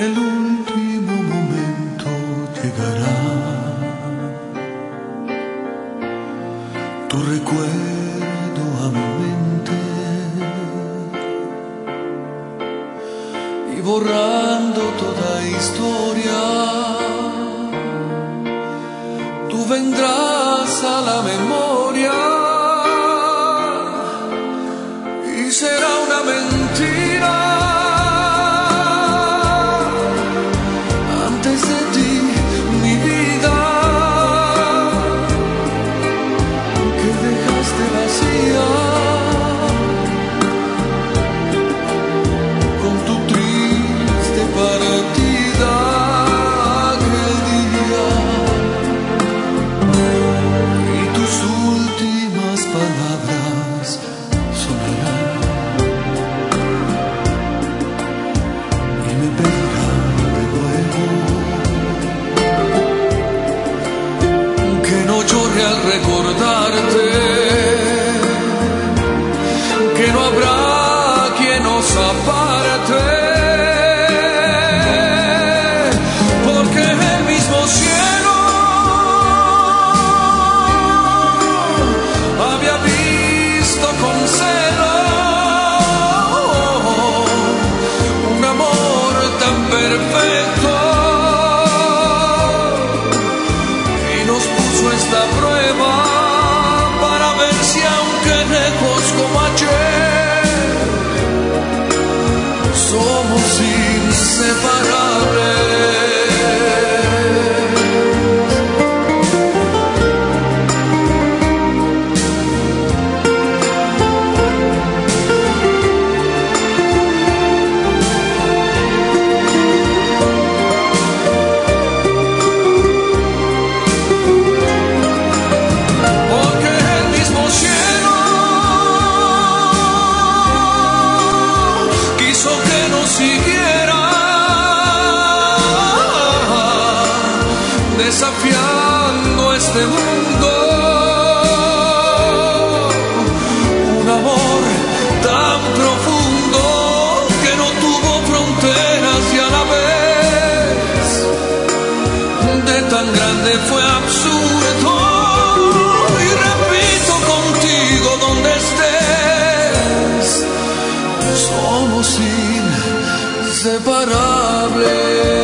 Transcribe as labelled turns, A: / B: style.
A: El último momento llegará. Tu recuerdo a mi mente y borrando toda historia, tú vendrás a la memoria y será una mentira. Antes de ti, mi vida, que dejaste vacía con tu triste partida aquel día, y tus últimas palabras sonarán y me pedirán de nuevo que no llore al recordarte, que no habrá quien nos aparte, porque el mismo cielo había visto con celo un amor tan perfecto y nos puso esta prueba para ver si aunque lejos como ayer somos inseparables. Porque el mismo cielo quiso que nos siguiera, desafiando este mundo. Un amor tan profundo que no tuvo fronteras y a la vez de tan grande fue absurdo. Y repito contigo donde estés, somos inseparables.